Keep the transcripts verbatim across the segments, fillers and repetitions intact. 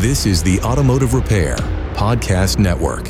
This is the Automotive Repair Podcast Network.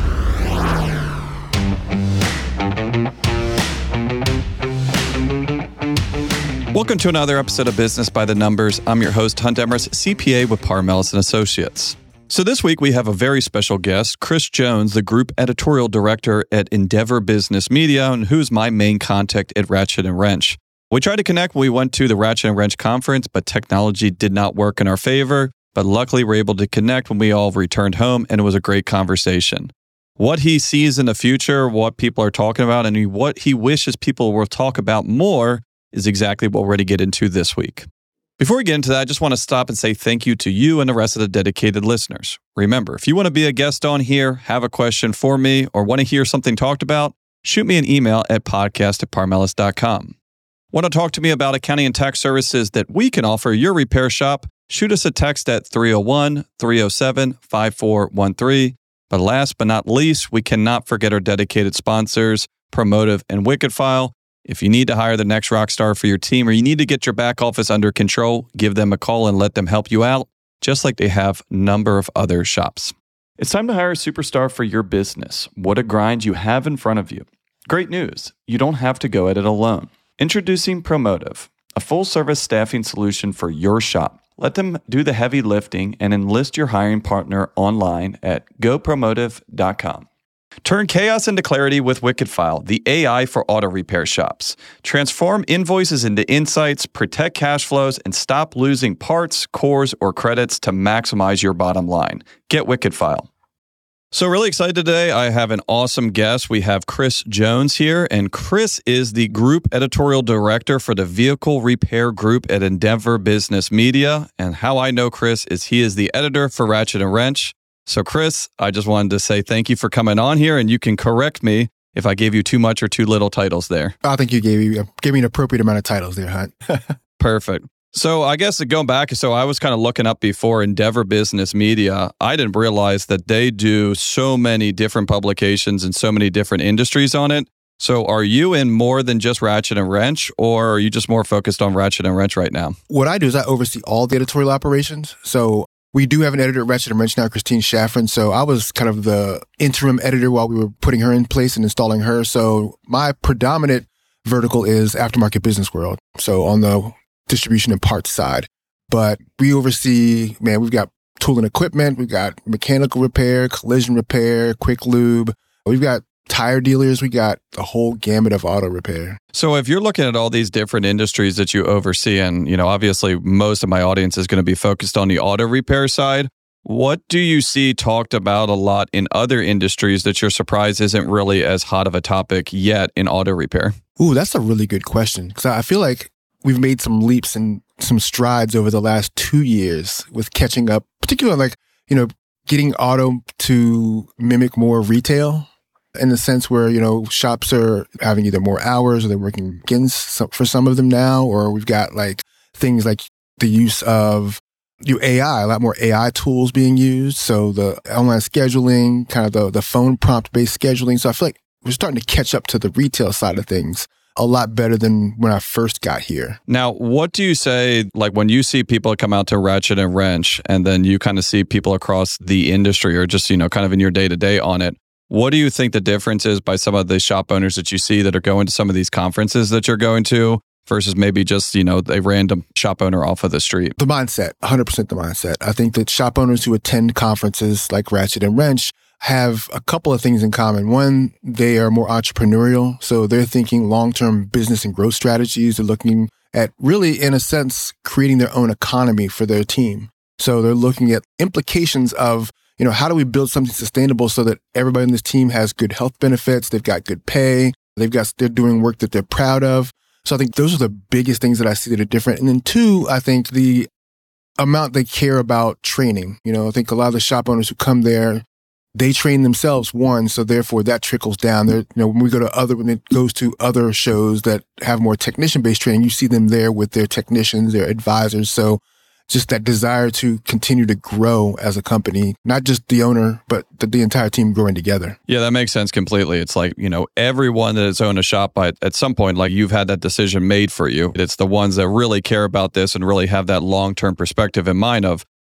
Welcome to another episode of Business by the Numbers. I'm your host, Hunt Emrys, C P A with Parmelis and Associates. So this week we have a very special guest, Chris Jones, the Group Editorial Director at Endeavor Business Media, and who's my main contact at Ratchet and Wrench. We tried to connect when we went to the Ratchet and Wrench conference, but technology did not work in our favor. But luckily, we were able to connect when we all returned home, and it was a great conversation. What he sees in the future, what people are talking about, and what he wishes people will talk about more is exactly what we're going to get into this week. Before we get into that, I just want to stop and say thank you to you and the rest of the dedicated listeners. Remember, if you want to be a guest on here, have a question for me, or want to hear something talked about, shoot me an email at podcast at parmelis dot com. Want to talk to me about accounting and tax services that we can offer your repair shop? Shoot us a text at three oh one, three oh seven, five four one three. But last but not least, we cannot forget our dedicated sponsors, Promotive and Wickedfile. If you need to hire the next rock star for your team or you need to get your back office under control, give them a call and let them help you out, just like they have a number of other shops. It's time to hire a superstar for your business. What a grind you have in front of you. Great news, you don't have to go at it alone. Introducing Promotive, a full-service staffing solution for your shop. Let them do the heavy lifting and enlist your hiring partner online at go promotive dot com. Turn chaos into clarity with Wickedfile, the A I for auto repair shops. Transform invoices into insights, protect cash flows, and stop losing parts, cores, or credits to maximize your bottom line. Get Wickedfile. So really excited today. I have an awesome guest. We have Chris Jones here, and Chris is the Group Editorial Director for the Vehicle Repair Group at Endeavor Business Media. And how I know Chris is he is the editor for Ratchet and Wrench. So Chris, I just wanted to say thank you for coming on here, and you can correct me if I gave you too much or too little titles there. I think you gave, you, gave me an appropriate amount of titles there, Hunt. Perfect. So I guess going back, so I was kind of looking up before Endeavor Business Media. I didn't realize that they do so many different publications and so many different industries on it. So are you in more than just Ratchet and Wrench, or are you just more focused on Ratchet and Wrench right now? What I do is I oversee all the editorial operations. So we do have an editor at Ratchet and Wrench now, Christine Shaffron. So I was kind of the interim editor while we were putting her in place and installing her. So my predominant vertical is aftermarket business world. So on the distribution and parts side. But we oversee, man, we've got tool and equipment, we've got mechanical repair, collision repair, quick lube. We've got tire dealers, we got the whole gamut of auto repair. So if you're looking at all these different industries that you oversee, and, you know, obviously most of my audience is going to be focused on the auto repair side, what do you see talked about a lot in other industries that you're surprised isn't really as hot of a topic yet in auto repair? Ooh, that's a really good question. Because I feel like we've made some leaps and some strides over the last two years with catching up, particularly like, you know, getting auto to mimic more retail in the sense where, you know, shops are having either more hours or they're working against some, for some of them now, or we've got like things like the use of new A I, a lot more A I tools being used. So the online scheduling, kind of the, the phone prompt based scheduling. So I feel like we're starting to catch up to the retail side of things a lot better than when I first got here. Now, what do you say, like when you see people come out to Ratchet and Wrench and then you kind of see people across the industry or just, you know, kind of in your day-to-day on it, what do you think the difference is by some of the shop owners that you see that are going to some of these conferences that you're going to versus maybe just, you know, a random shop owner off of the street? The mindset, one hundred percent the mindset. I think that shop owners who attend conferences like Ratchet and Wrench have a couple of things in common. One, they are more entrepreneurial. So they're thinking long-term business and growth strategies. They're looking at really, in a sense, creating their own economy for their team. So they're looking at implications of, you know, how do we build something sustainable so that everybody in this team has good health benefits? They've got good pay. They've got, they're doing work that they're proud of. So I think those are the biggest things that I see that are different. And then two, I think the amount they care about training. You know, I think a lot of the shop owners who come there, they train themselves, one, so therefore that trickles down. There, you know, when we go to other, when it goes to other shows that have more technician-based training, you see them there with their technicians, their advisors. So just that desire to continue to grow as a company, not just the owner, but the, the entire team growing together. Yeah, that makes sense completely. It's like, you know, everyone that has owned a shop by, at some point, like you've had that decision made for you. It's the ones that really care about this and really have that long-term perspective in mind of,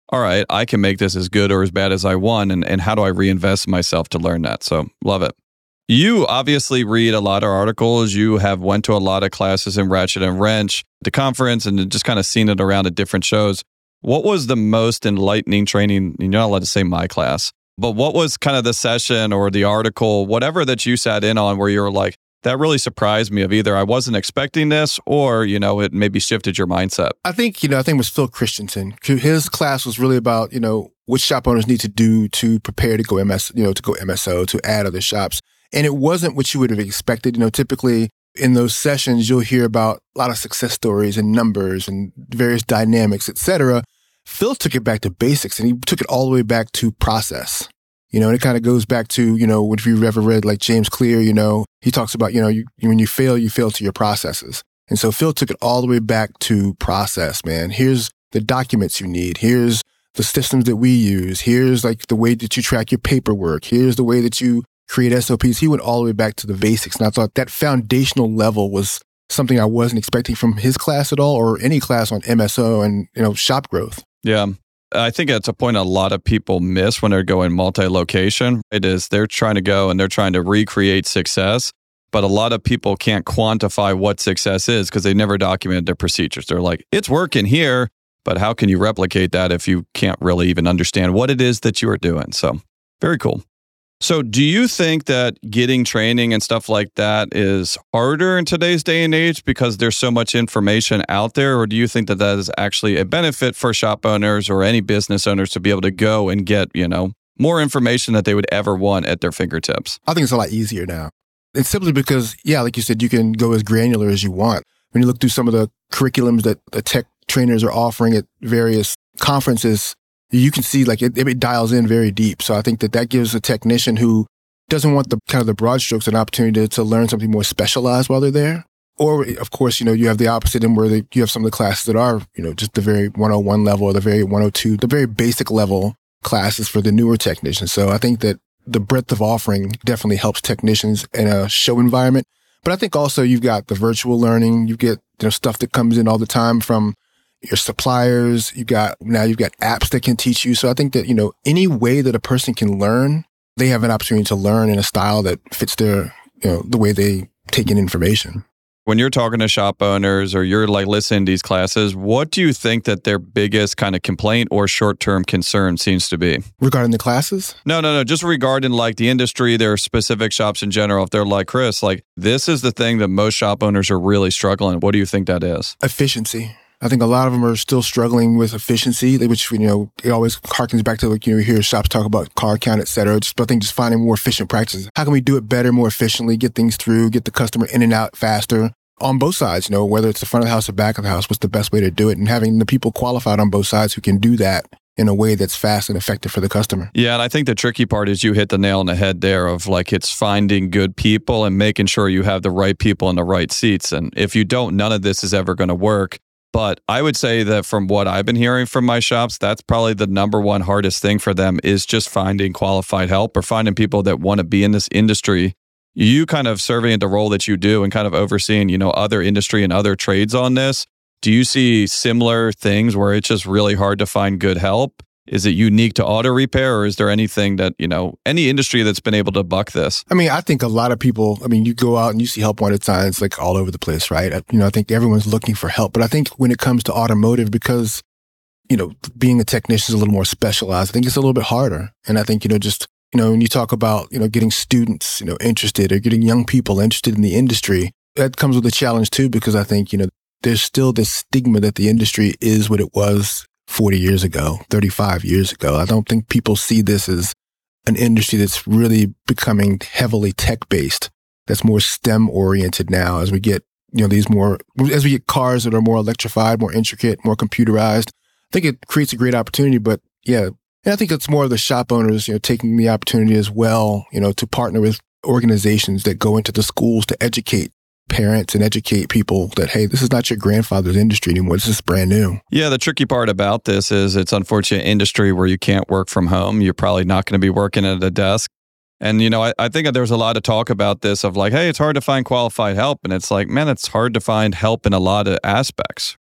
all right, I can make this as good or as bad as I want. And, and how do I reinvest myself to learn that? So love it. You obviously read a lot of articles. You have went to a lot of classes in Ratchet and Wrench, the conference, and just kind of seen it around at different shows. What was the most enlightening training? You're not allowed to say my class, but what was kind of the session or the article, whatever that you sat in on where you were like, that really surprised me of either I wasn't expecting this or, you know, it maybe shifted your mindset? I think, you know, I think it was Phil Christensen. His class was really about, you know, what shop owners need to do to prepare to go M S, you know, to go M S O, to add other shops. And it wasn't what you would have expected. You know, typically in those sessions, you'll hear about a lot of success stories and numbers and various dynamics, et cetera. Phil took it back to basics and he took it all the way back to process. You know, and it kind of goes back to, you know, if you've ever read like James Clear, you know, he talks about, you know, you, when you fail, you fail to your processes. And so Phil took it all the way back to process, man. Here's the documents you need. Here's the systems that we use. Here's like the way that you track your paperwork. Here's the way that you create S O Ps. He went all the way back to the basics. And I thought that foundational level was something I wasn't expecting from his class at all or any class on M S O and, you know, shop growth. Yeah. I think that's a point a lot of people miss when they're going multi-location. It is they're trying to go and they're trying to recreate success, but a lot of people can't quantify what success is because they never documented their procedures. They're like, it's working here, but how can you replicate that if you can't really even understand what it is that you are doing? So very cool. So do you think that getting training and stuff like that is harder in today's day and age because there's so much information out there? Or do you think that that is actually a benefit for shop owners or any business owners to be able to go and get, you know, more information that they would ever want at their fingertips? I think it's a lot easier now. It's simply because, yeah, like you said, you can go as granular as you want. When you look through some of the curriculums that the tech trainers are offering at various conferences, you can see like it, it dials in very deep. So I think that that gives a technician who doesn't want the kind of the broad strokes an opportunity to, to learn something more specialized while they're there. Or of course, you know, you have the opposite end where they, you have some of the classes that are, you know, just the very one oh one level or the very one oh two, the very basic level classes for the newer technicians. So I think that the breadth of offering definitely helps technicians in a show environment. But I think also you've got the virtual learning. You get, you know, stuff that comes in all the time from your suppliers. You got, now you've got apps that can teach you. So I think that, you know, any way that a person can learn, they have an opportunity to learn in a style that fits their, you know, the way they take in information. When you're talking to shop owners or you're like listening to these classes, what do you think that their biggest kind of complaint or short-term concern seems to be? Regarding the classes? No, no, no. Just regarding like the industry, their specific shops in general. If they're like, Chris, like this is the thing that most shop owners are really struggling. What do you think that is? Efficiency. I think a lot of them are still struggling with efficiency, which, you know, it always harkens back to, like, you know, you hear shops talk about car count, et cetera. Just, I think just finding more efficient practices. How can we do it better, more efficiently, get things through, get the customer in and out faster on both sides, you know, whether it's the front of the house or back of the house, what's the best way to do it? And having the people qualified on both sides who can do that in a way that's fast and effective for the customer. Yeah, and I think the tricky part is you hit the nail on the head there of like it's finding good people and making sure you have the right people in the right seats. And if you don't, none of this is ever going to work. But I would say that from what I've been hearing from my shops, that's probably the number one hardest thing for them is just finding qualified help or finding people that want to be in this industry. You kind of serving in the role that you do and kind of overseeing, you know, other industry and other trades on this. Do you see similar things where it's just really hard to find good help? Is it unique to auto repair or is there anything that, you know, any industry that's been able to buck this? I mean, I think a lot of people, I mean, you go out and you see help wanted signs like all over the place, right? You know, I think everyone's looking for help. But I think when it comes to automotive, because, you know, being a technician is a little more specialized, I think it's a little bit harder. And I think, you know, just, you know, when you talk about, you know, getting students, you know, interested or getting young people interested in the industry, that comes with a challenge too, because I think, you know, there's still this stigma that the industry is what it was forty years ago, thirty-five years ago. I don't think people see this as an industry that's really becoming heavily tech-based, that's more STEM-oriented now as we get, you know, these more, as we get cars that are more electrified, more intricate, more computerized. I think it creates a great opportunity, but yeah. And I think it's more of the shop owners, you know, taking the opportunity as well, you know, to partner with organizations that go into the schools to educate parents and educate people that, hey, this is not your grandfather's industry anymore. This is brand new. Yeah, the tricky part about this is it's unfortunate industry where you can't work from home. You're probably not going to be working at a desk. And, you know, I, I think there's a lot of talk about this of like, hey, it's hard to find qualified help. And it's like, man, it's hard to find help in a lot of aspects.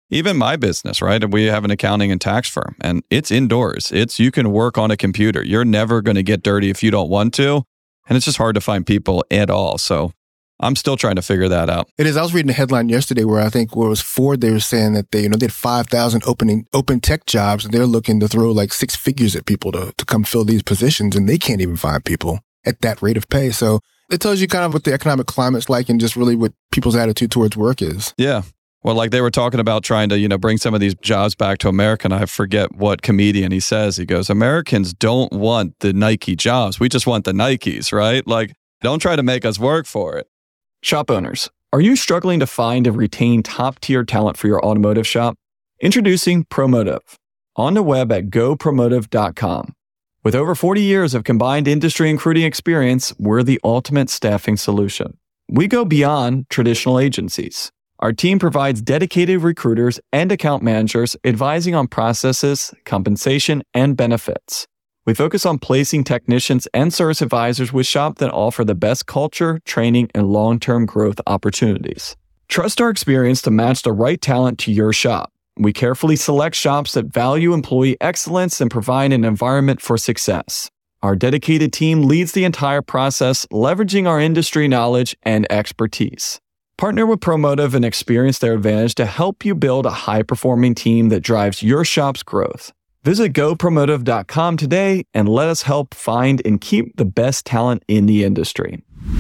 Even my business, right? We have an accounting and tax firm, and it's indoors. It's you can work on a computer. You're never going to get dirty if you don't want to. And it's just hard to find people at all. So I'm still trying to figure that out. It is. I was reading a headline yesterday where I think where it was Ford, they were saying that they, you know, they had five thousand opening, open tech jobs, and they're looking to throw like six figures at people to, to come fill these positions, and they can't even find people at that rate of pay. So it tells you kind of what the economic climate's like and just really what people's attitude towards work is. Yeah. Well, like they were talking about trying to, you know, bring some of these jobs back to America. And I forget what comedian he says. He goes, Americans don't want the Nike jobs. We just want the Nikes, right? Like, don't try to make us work for it. Shop owners, are you struggling to find and retain top-tier talent for your automotive shop? Introducing Promotive, on the web at go promotive dot com. With over forty years of combined industry and recruiting experience, we're the ultimate staffing solution. We go beyond traditional agencies. Our team provides dedicated recruiters and account managers advising on processes, compensation, and benefits. We focus on placing technicians and service advisors with shops that offer the best culture, training, and long-term growth opportunities. Trust our experience to match the right talent to your shop. We carefully select shops that value employee excellence and provide an environment for success. Our dedicated team leads the entire process, leveraging our industry knowledge and expertise. Partner with Promotive and experience their advantage to help you build a high-performing team that drives your shop's growth. Visit go promotive dot com today and let us help find and keep the best talent in the industry.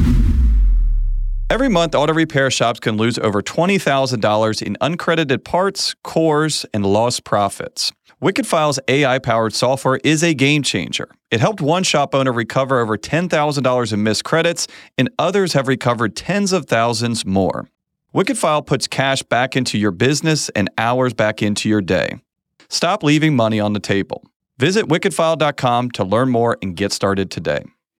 Every month, auto repair shops can lose over twenty thousand dollars in uncredited parts, cores, and lost profits. WickedFile's A I-powered software is a game changer. It helped one shop owner recover over ten thousand dollars in missed credits, and others have recovered tens of thousands more. WickedFile puts cash back into your business and hours back into your day. Stop leaving money on the table. Visit wicked file dot com to learn more and get started today.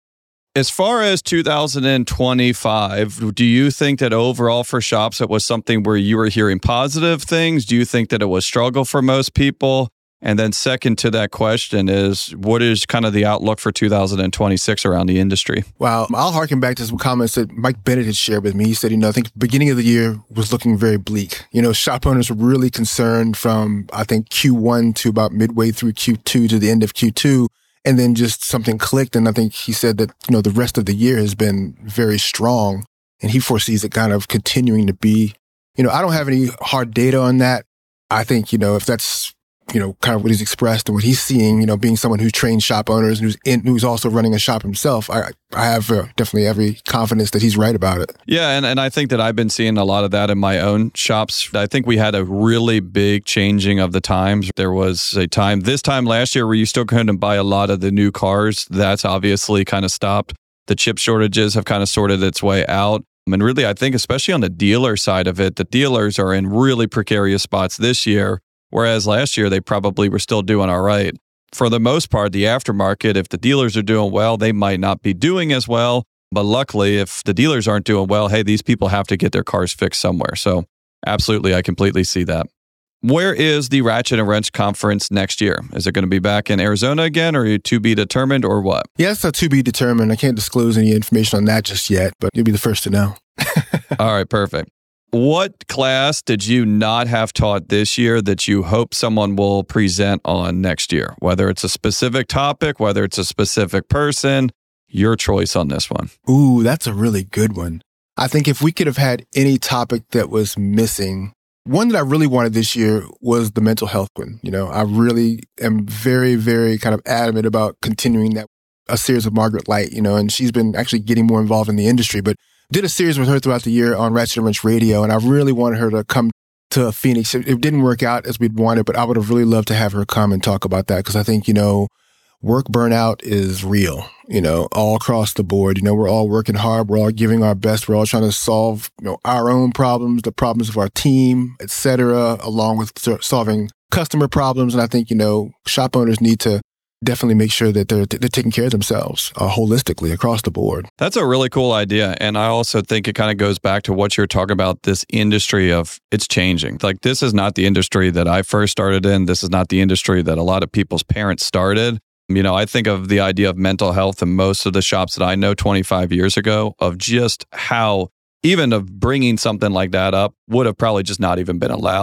As far as two thousand twenty-five, do you think that overall for shops it was something where you were hearing positive things? Do you think that it was struggle for most people? And then second to that question is, what is kind of the outlook for two thousand twenty-six around the industry? Wow. I'll harken back to some comments that Mike Bennett had shared with me. He said, you know, I think the beginning of the year was looking very bleak. You know, shop owners were really concerned from, I think, Q one to about midway through Q two to the end of Q two. And then just something clicked. And I think he said that, you know, the rest of the year has been very strong. And he foresees it kind of continuing to be, you know, I don't have any hard data on that. I think, you know, if that's, you know, kind of what he's expressed and what he's seeing, you know, being someone who trains shop owners and who's in, who's also running a shop himself, I I have uh, definitely every confidence that he's right about it. Yeah, and, and I think that I've been seeing a lot of that in my own shops. I think we had a really big changing of the times. There was a time, this time last year, where you still couldn't buy a lot of the new cars. That's obviously kind of stopped. The chip shortages have kind of sorted its way out. And really, I think, especially on the dealer side of it, the dealers are in really precarious spots this year. Whereas last year, they probably were still doing all right. For the most part, the aftermarket, if the dealers are doing well, they might not be doing as well. But luckily, if the dealers aren't doing well, hey, these people have to get their cars fixed somewhere. So absolutely, I completely see that. Where is the Ratchet and Wrench conference next year? Is it going to be back in Arizona again, or to be determined, or what? Yes, yeah, to be determined. I can't disclose any information on that just yet, but you'll be the first to know. All right, perfect. What class did you not have taught this year that you hope someone will present on next year? Whether it's a specific topic, whether it's a specific person, your choice on this one. Ooh, that's a really good one. I think if we could have had any topic that was missing, one that I really wanted this year was the mental health one. You know, I really am very, very kind of adamant about continuing that, a series of Margaret Light, you know, and she's been actually getting more involved in the industry, but did a series with her throughout the year on Ratchet and Wrench Radio, and I really wanted her to come to Phoenix. It didn't work out as we'd wanted, but I would have really loved to have her come and talk about that, because I think, you know, work burnout is real, you know, all across the board. You know, we're all working hard. We're all giving our best. We're all trying to solve, you know, our own problems, the problems of our team, et cetera, along with solving customer problems. And I think, you know, shop owners need to definitely make sure that they're they're taking care of themselves uh, holistically across the board. That's a really cool idea. And I also think it kind of goes back to what you're talking about, this industry of it's changing. Like, this is not the industry that I first started in. This is not the industry that a lot of people's parents started. You know, I think of the idea of mental health in most of the shops that I know twenty-five years ago, of just how even of bringing something like that up would have probably just not even been allowed.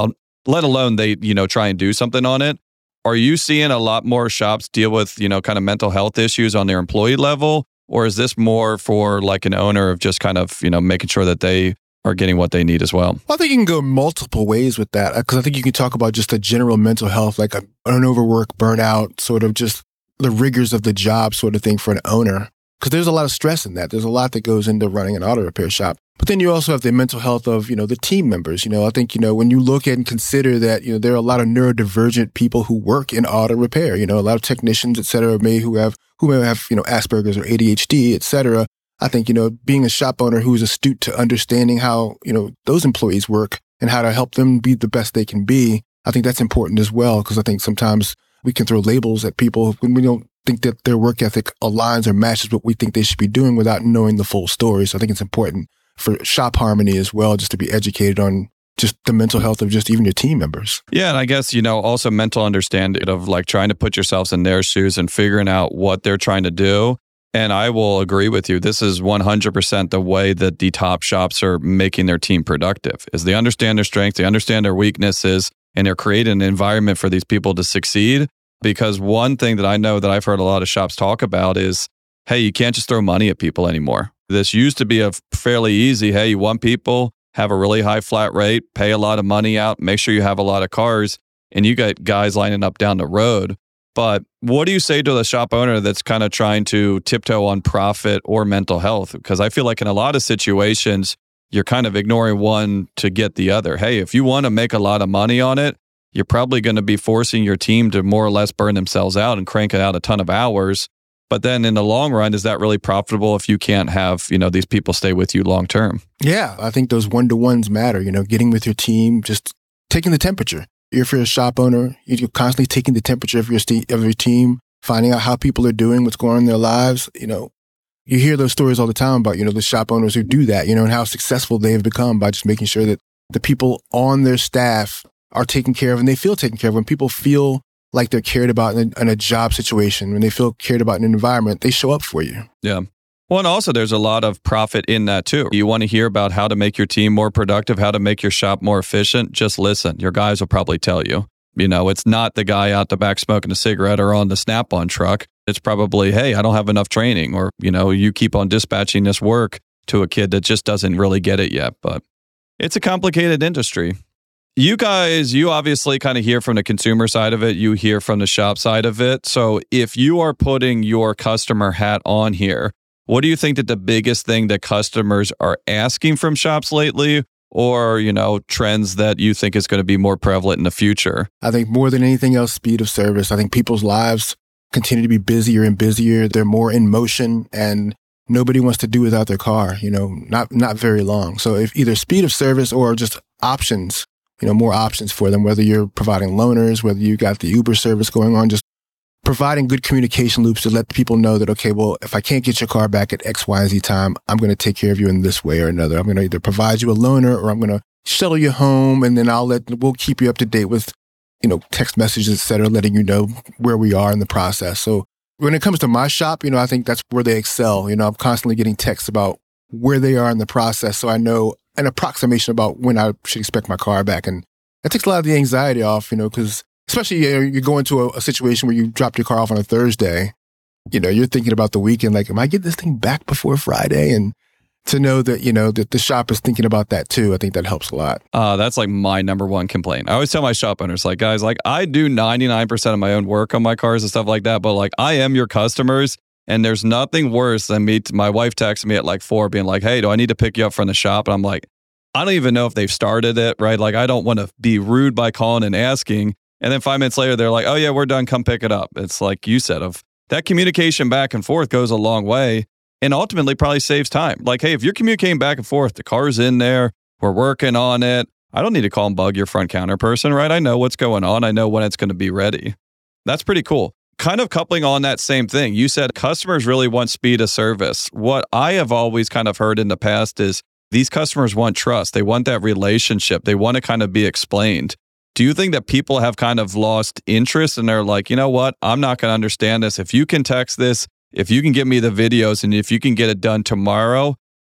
let alone they, you know, try and do something on it. Are you seeing a lot more shops deal with, you know, kind of mental health issues on their employee level? Or is this more for like an owner of just kind of, you know, making sure that they are getting what they need as well? well I think you can go multiple ways with that, because I think you can talk about just a general mental health, like a, an overwork, burnout, sort of just the rigors of the job sort of thing for an owner. Because there's a lot of stress in that. There's a lot that goes into running an auto repair shop. But then you also have the mental health of, you know, the team members. You know, I think, you know, when you look at and consider that, you know, there are a lot of neurodivergent people who work in auto repair, you know, a lot of technicians, et cetera, may who have, who may have, you know, Asperger's or A D H D, et cetera. I think, you know, being a shop owner who is astute to understanding how, you know, those employees work and how to help them be the best they can be, I think that's important as well. Because I think sometimes we can throw labels at people when we don't think that their work ethic aligns or matches what we think they should be doing without knowing the full story. So I think it's important for shop harmony as well, just to be educated on just the mental health of just even your team members. Yeah. And I guess, you know, also mental understanding of like trying to put yourselves in their shoes and figuring out what they're trying to do. And I will agree with you. This is one hundred percent the way that the top shops are making their team productive, is they understand their strengths, they understand their weaknesses, and they're creating an environment for these people to succeed. Because one thing that I know that I've heard a lot of shops talk about is, hey, you can't just throw money at people anymore. This used to be a fairly easy, hey, you want people, have a really high flat rate, pay a lot of money out, make sure you have a lot of cars, and you got guys lining up down the road. But what do you say to the shop owner that's kind of trying to tiptoe on profit or mental health? Because I feel like in a lot of situations, you're kind of ignoring one to get the other. Hey, if you want to make a lot of money on it, you're probably going to be forcing your team to more or less burn themselves out and crank out a ton of hours. But then in the long run, is that really profitable if you can't have, you know, these people stay with you long term? Yeah, I think those one-to-ones matter, you know, getting with your team, just taking the temperature. If you're a shop owner, you're constantly taking the temperature of your, st- of your team, finding out how people are doing, what's going on in their lives. You know, you hear those stories all the time about, you know, the shop owners who do that, you know, and how successful they've become by just making sure that the people on their staff are taken care of and they feel taken care of. When people feel like they're cared about in a, in a job situation, when they feel cared about in an environment, they show up for you. Yeah. Well, and also there's a lot of profit in that too. You want to hear about how to make your team more productive, how to make your shop more efficient, just listen. Your guys will probably tell you. You know, it's not the guy out the back smoking a cigarette or on the Snap-on truck. It's probably, hey, I don't have enough training, or, you know, you keep on dispatching this work to a kid that just doesn't really get it yet. But it's a complicated industry. You guys, you obviously kind of hear from the consumer side of it. You hear from the shop side of it. So if you are putting your customer hat on here, what do you think that the biggest thing that customers are asking from shops lately, or, you know, trends that you think is going to be more prevalent in the future? I think more than anything else, speed of service. I think people's lives continue to be busier and busier. They're more in motion, and nobody wants to do without their car, you know, not, not very long. So if either speed of service or just options, you know, more options for them, whether you're providing loaners, whether you got the Uber service going on, just providing good communication loops to let people know that, okay, well, if I can't get your car back at X, Y, and Z time, I'm going to take care of you in this way or another. I'm going to either provide you a loaner or I'm going to shuttle you home, and then I'll let, we'll keep you up to date with, you know, text messages, et cetera, letting you know where we are in the process. So when it comes to my shop, you know, I think that's where they excel. You know, I'm constantly getting texts about where they are in the process, so I know an approximation about when I should expect my car back. And that takes a lot of the anxiety off, you know, because especially, you know, you go into a, a situation where you dropped your car off on a Thursday, you know, you're thinking about the weekend, like, am I getting this thing back before Friday? And to know that, you know, that the shop is thinking about that too, I think that helps a lot. Uh, that's like my number one complaint. I always tell my shop owners, like, guys, like, I do ninety-nine percent of my own work on my cars and stuff like that, but like, I am your customers. And there's nothing worse than me. My wife texted me at like four being like, hey, do I need to pick you up from the shop? And I'm like, I don't even know if they've started it, right? Like, I don't want to be rude by calling and asking. And then five minutes later, they're like, oh yeah, we're done. Come pick it up. It's like you said, of that communication back and forth goes a long way and ultimately probably saves time. Like, hey, if you're communicating back and forth, the car's in there, we're working on it. I don't need to call and bug your front counter person, right? I know what's going on. I know when it's going to be ready. That's pretty cool. Kind of coupling on that same thing, you said customers really want speed of service. What I have always kind of heard in the past is these customers want trust. They want that relationship. They want to kind of be explained. Do you think that people have kind of lost interest and they're like, you know what, I'm not going to understand this. If you can text this, if you can give me the videos, and if you can get it done tomorrow,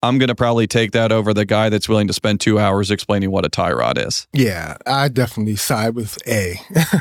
I'm going to probably take that over the guy that's willing to spend two hours explaining what a tie rod is. Yeah, I definitely side with A.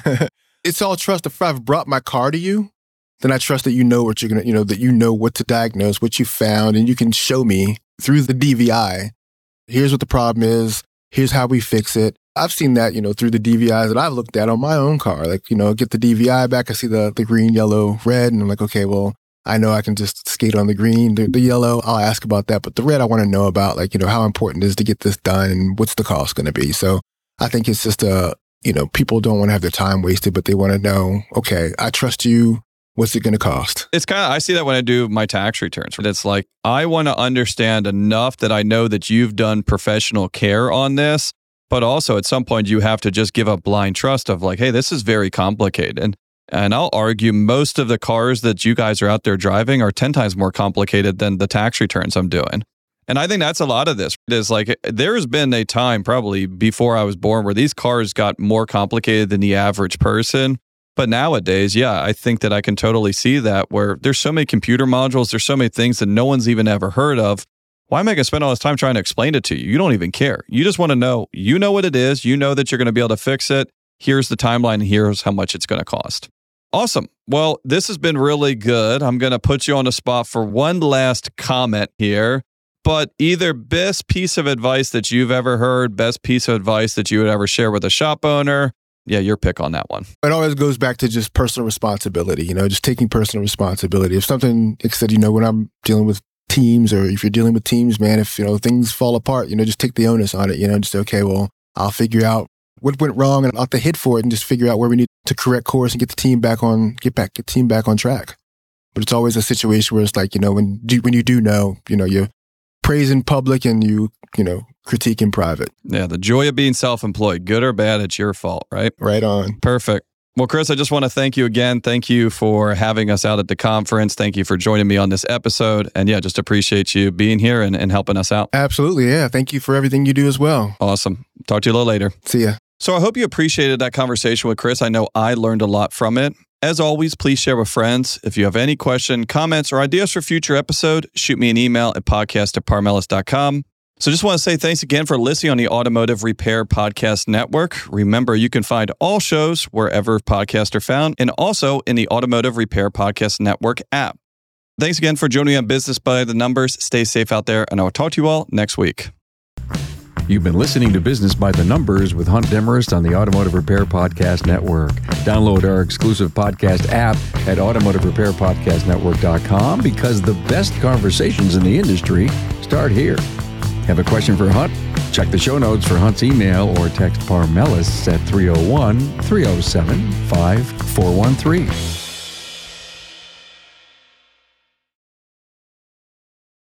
It's all trust. If I've brought my car to you, then I trust that you know what you're going to, you know, that you know what to diagnose, what you found, and you can show me through the D V I, here's what the problem is, here's how we fix it. I've seen that, you know, through the D V Is that I've looked at on my own car. Like, you know, get the D V I back, I see the, the green, yellow, red, and I'm like, okay, well, I know I can just skate on the green. The, the yellow, I'll ask about that. But the red, I want to know about, like, you know, how important it is to get this done and what's the cost going to be. So I think it's just, a, you know, people don't want to have their time wasted, but they want to know, okay, I trust you. What's it going to cost? It's kind of, I see that when I do my tax returns. It's like, I want to understand enough that I know that you've done professional care on this, but also at some point you have to just give up blind trust of like, hey, this is very complicated. And and I'll argue most of the cars that you guys are out there driving are ten times more complicated than the tax returns I'm doing. And I think that's a lot of this. It is like, there's been a time probably before I was born where these cars got more complicated than the average person. But nowadays, yeah, I think that I can totally see that where there's so many computer modules, there's so many things that no one's even ever heard of. Why am I going to spend all this time trying to explain it to you? You don't even care. You just want to know, you know what it is. You know that you're going to be able to fix it. Here's the timeline. Here's how much it's going to cost. Awesome. Well, this has been really good. I'm going to put you on the spot for one last comment here. But either best piece of advice that you've ever heard, best piece of advice that you would ever share with a shop owner. Yeah, your pick on that one. It always goes back to just personal responsibility, you know, just taking personal responsibility. If something, like I said, you know, when I'm dealing with teams or if you're dealing with teams, man, if, you know, things fall apart, you know, just take the onus on it, you know, just, okay, well, I'll figure out what went wrong and I'll have to hit for it and just figure out where we need to correct course and get the team back on, get back, get the team back on track. But it's always a situation where it's like, you know, when do, when you do know, you know, you praise in public and you, you know, critique in private. Yeah, the joy of being self-employed, good or bad, it's your fault, right? Right on. Perfect. Well, Chris, I just want to thank you again. Thank you for having us out at the conference. Thank you for joining me on this episode. And yeah, just appreciate you being here and, and helping us out. Absolutely. Yeah. Thank you for everything you do as well. Awesome. Talk to you a little later. See ya. So I hope you appreciated that conversation with Chris. I know I learned a lot from it. As always, please share with friends. If you have any question, comments, or ideas for future episode, shoot me an email at podcast at parmelis dot com. So just want to say thanks again for listening on the Automotive Repair Podcast Network. Remember, you can find all shows wherever podcasts are found and also in the Automotive Repair Podcast Network app. Thanks again for joining me on Business by the Numbers. Stay safe out there, and I will talk to you all next week. You've been listening to Business by the Numbers with Hunt Demarest on the Automotive Repair Podcast Network. Download our exclusive podcast app at automotive repair podcast network dot com because the best conversations in the industry start here. Have a question for Hunt? Check the show notes for Hunt's email or text Parmelis at three oh one, three oh seven, five four one three.